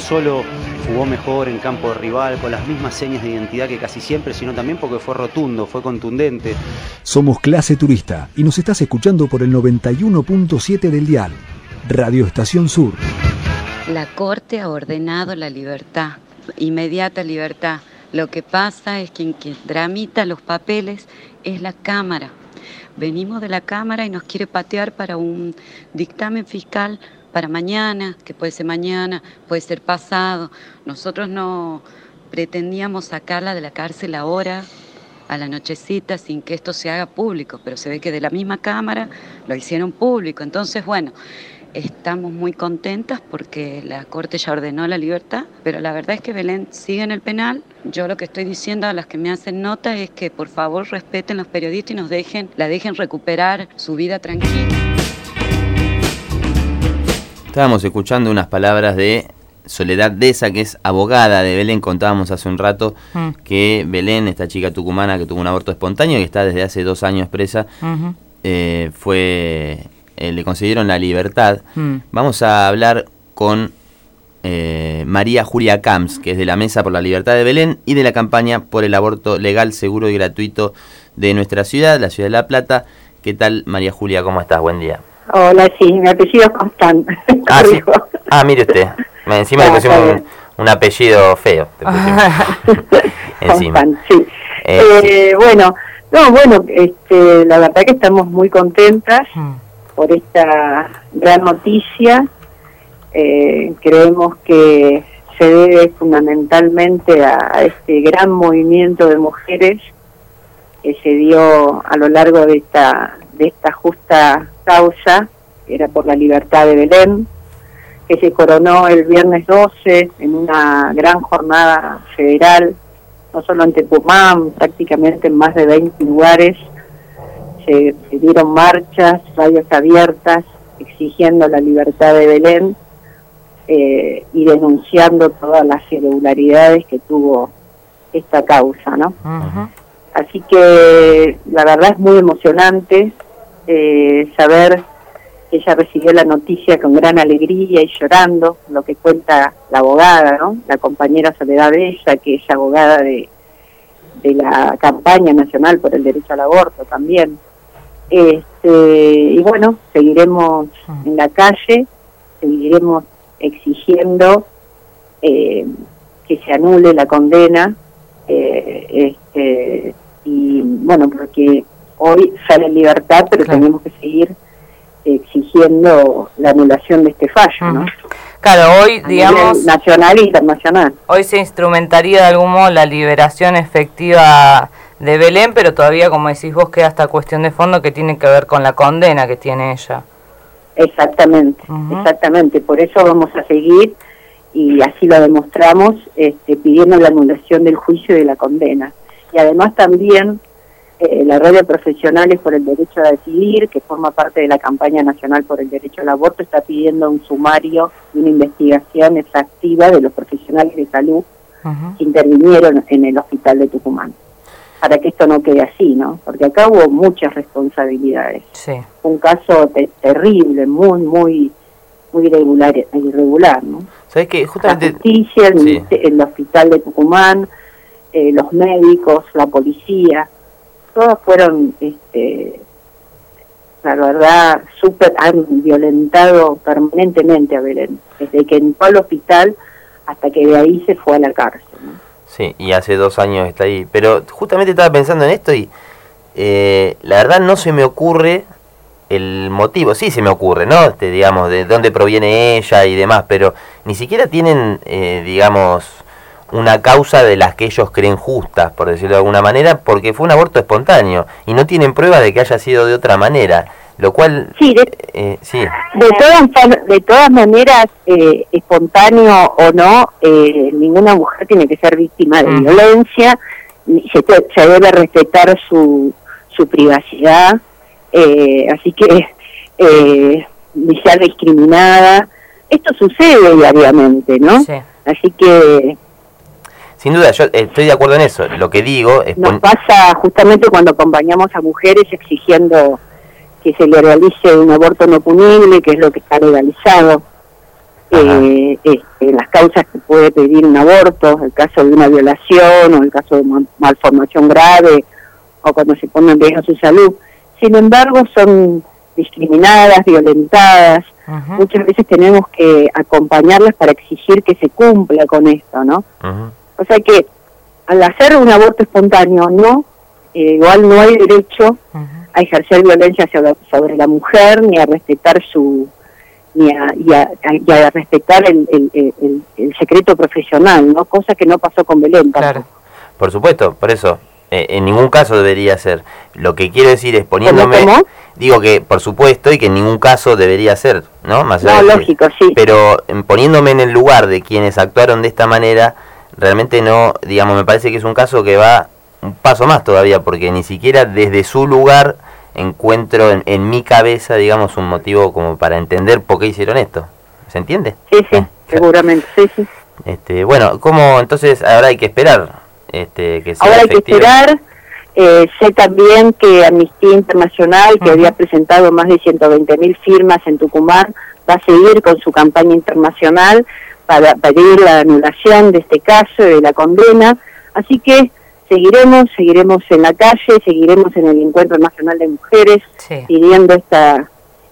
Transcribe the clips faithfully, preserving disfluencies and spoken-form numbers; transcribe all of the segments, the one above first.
solo jugó mejor en campo rival, con las mismas señas de identidad que casi siempre, sino también porque fue rotundo, fue contundente. Somos Clase Turista y nos estás escuchando por el noventa y uno punto siete del dial. Radio Estación Sur. La Corte ha ordenado la libertad, inmediata libertad. Lo que pasa es que quien, quien tramita los papeles es la Cámara. Venimos de la Cámara y nos quiere patear para un dictamen fiscal para mañana, que puede ser mañana, puede ser pasado. Nosotros no pretendíamos sacarla de la cárcel ahora, a la nochecita, sin que esto se haga público, pero se ve que de la misma Cámara lo hicieron público. Entonces, bueno, estamos muy contentas porque la Corte ya ordenó la libertad, pero la verdad es que Belén sigue en el penal. Yo lo que estoy diciendo a las que me hacen nota es que por favor respeten los periodistas y nos dejen, la dejen recuperar su vida tranquila. Estábamos escuchando unas palabras de Soledad Deza, que es abogada de Belén. Contábamos hace un rato mm. que Belén, esta chica tucumana que tuvo un aborto espontáneo y que está desde hace dos años presa, uh-huh. eh, fue... Eh, le concedieron la libertad. Mm. Vamos a hablar con eh, María Julia Camps, que es de la Mesa por la Libertad de Belén y de la campaña por el aborto legal, seguro y gratuito de nuestra ciudad, la ciudad de La Plata. ¿Qué tal, María Julia? ¿Cómo estás? Buen día. Hola, sí, mi apellido es Constant. Ah, sí. Ah, mire usted. Encima ah, le pusimos un, un apellido feo. Encima. Constant, sí. Eh, eh, sí. Bueno, no, bueno, este, la verdad que estamos muy contentas mm. por esta gran noticia. Eh, creemos que se debe fundamentalmente a, a este gran movimiento de mujeres que se dio a lo largo de esta de esta justa causa, que era por la libertad de Belén, que se coronó el viernes doce en una gran jornada federal, no solo en Tucumán, prácticamente en más de veinte lugares. Se, se dieron marchas, radios abiertas, exigiendo la libertad de Belén eh, y denunciando todas las irregularidades que tuvo esta causa, ¿no? Uh-huh. Así que la verdad es muy emocionante eh, saber que ella recibió la noticia con gran alegría y llorando, lo que cuenta la abogada, ¿no? La compañera Soledad Deza, que es abogada de, de la campaña nacional por el derecho al aborto también. Este, y bueno, seguiremos en la calle, seguiremos exigiendo eh, que se anule la condena, eh, este, y bueno, porque hoy sale en libertad, pero claro, tenemos que seguir exigiendo la anulación de este fallo, ¿no? Claro, hoy, a digamos, nacional e internacional. Hoy se instrumentaría de algún modo la liberación efectiva de Belén, pero todavía, como decís vos, queda esta cuestión de fondo que tiene que ver con la condena que tiene ella. Exactamente, uh-huh. exactamente. Por eso vamos a seguir, y así lo demostramos, este, pidiendo la anulación del juicio y de la condena. Y además también eh, la red de profesionales por el derecho a decidir, que forma parte de la campaña nacional por el derecho al aborto, está pidiendo un sumario y una investigación exhaustiva de los profesionales de salud uh-huh. que intervinieron en el hospital de Tucumán, para que esto no quede así, ¿no? Porque acá hubo muchas responsabilidades. Sí. Un caso te- terrible, muy, muy, muy irregular, irregular, ¿no? ¿Sabés qué? Justamente... La justicia, el, sí. el hospital de Tucumán, eh, los médicos, la policía, todos fueron, este, la verdad, súper, han violentado permanentemente a Belén, desde que entró al hospital hasta que de ahí se fue a la cárcel, ¿no? Sí, y hace dos años está ahí. Pero justamente estaba pensando en esto y eh, la verdad no se me ocurre el motivo. Sí se me ocurre, ¿no? Este, digamos, de dónde proviene ella y demás, pero ni siquiera tienen, eh, digamos, una causa de las que ellos creen justas, por decirlo de alguna manera, porque fue un aborto espontáneo y no tienen pruebas de que haya sido de otra manera, lo cual... Sí, de, eh, sí. de, todas, de todas maneras, eh, espontáneo o no, eh, ninguna mujer tiene que ser víctima de mm. violencia, se, te, se debe respetar su, su privacidad, eh, así que eh, ni sea discriminada. Esto sucede diariamente, ¿no? Sí. Así que... Sin duda, yo estoy de acuerdo en eso. Lo que digo es... Nos pasa justamente cuando acompañamos a mujeres exigiendo que se le realice un aborto no punible, que es lo que está legalizado. eh, este, las causas que puede pedir un aborto, el caso de una violación o el caso de mal, malformación grave o cuando se pone en riesgo su salud. Sin embargo, son discriminadas, violentadas. Uh-huh. Muchas veces tenemos que acompañarlas para exigir que se cumpla con esto, ¿no? Uh-huh. O sea que al hacer un aborto espontáneo, no, eh, igual no hay derecho uh-huh. a ejercer violencia sobre, sobre la mujer, ni a respetar su, ni a, y a, y a respetar el, el, el, el secreto profesional, ¿no? Cosa que no pasó con Belén. Claro, por supuesto, por eso. Eh, en ningún caso debería ser. Lo que quiero decir es poniéndome... ¿Cómo, cómo? Digo que, por supuesto, y que en ningún caso debería ser, ¿no? Más no, lógico, sí. Pero en, poniéndome en el lugar de quienes actuaron de esta manera, realmente no, digamos, me parece que es un caso que va un paso más todavía, porque ni siquiera desde su lugar encuentro en, en mi cabeza, digamos, un motivo como para entender por qué hicieron esto. ¿Se entiende? Sí, sí, eh, seguramente, sí, sí. Este, bueno, ¿cómo entonces ahora hay que esperar? Este, que sea ahora hay efectivo? que esperar. Eh, sé también que Amnistía Internacional, que uh-huh. había presentado más de ciento veinte mil firmas en Tucumán, va a seguir con su campaña internacional para pedir la anulación de este caso y de la condena. Así que seguiremos, seguiremos en la calle, seguiremos en el Encuentro Nacional de Mujeres, sí. pidiendo esta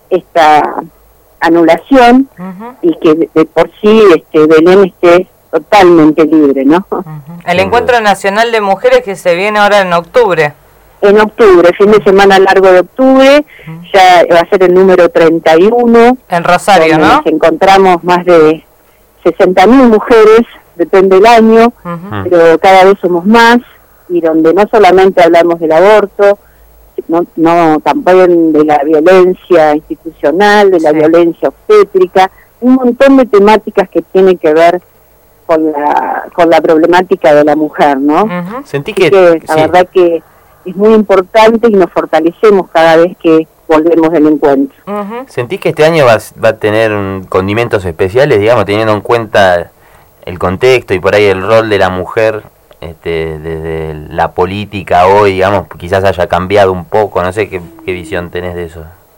esta anulación uh-huh. y que de, de por sí este Belén esté totalmente libre, ¿no? Uh-huh. El Encuentro Nacional de Mujeres que se viene ahora en octubre. En octubre, fin de semana largo de octubre, uh-huh. ya va a ser el número treinta y uno. En Rosario, ¿no? Nos encontramos más de sesenta mil mujeres, depende del año, uh-huh. pero cada vez somos más, y donde no solamente hablamos del aborto, no, no también de la violencia institucional, de la sí. violencia obstétrica, un montón de temáticas que tienen que ver con la con la problemática de la mujer, ¿no? Uh-huh. Sentí que, que la sí. verdad que es muy importante y nos fortalecemos cada vez que volvemos del encuentro. Uh-huh. ¿Sentís que este año va, va a tener un, condimentos especiales, digamos, teniendo en cuenta el contexto y por ahí el rol de la mujer este, desde la política hoy, digamos, quizás haya cambiado un poco, no sé qué, qué visión tenés de eso?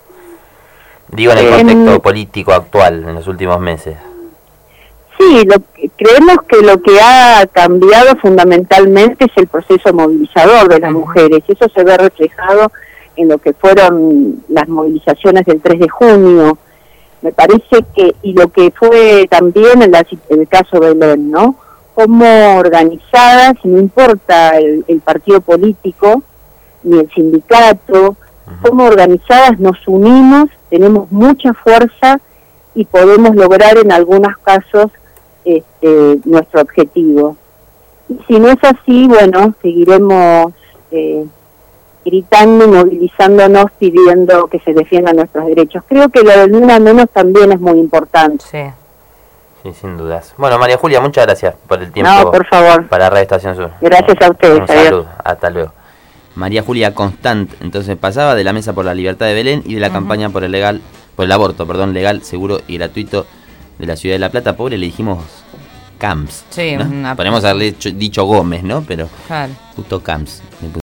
Digo, en el contexto eh, político actual, en los últimos meses. Sí, lo, creemos que lo que ha cambiado fundamentalmente es el proceso movilizador de las mujeres. Eso se ve reflejado en lo que fueron las movilizaciones del tres de junio. Me parece que, y lo que fue también en, la, en el caso de Belén, ¿no? Cómo organizadas, no importa el, el partido político, ni el sindicato, cómo organizadas nos unimos, tenemos mucha fuerza y podemos lograr en algunos casos Este, nuestro objetivo. Y si no es así, bueno, seguiremos eh, gritando y movilizándonos pidiendo que se defiendan nuestros derechos. Creo que lo del Ni Una Menos también es muy importante. Sí, sí, sin dudas. Bueno, María Julia, muchas gracias por el tiempo. No, por favor. Para Radio Estación Sur. Gracias a ustedes. Un saludo. Hasta luego. María Julia Constant, entonces pasaba de la Mesa por la Libertad de Belén y de la uh-huh. campaña por el legal, por el aborto, perdón, legal, seguro y gratuito de la Ciudad de La Plata. Pobre, le dijimos Camps. Sí, ¿no? una... Podemos haberle dicho, dicho Gómez, ¿no? Pero claro. justo Camps.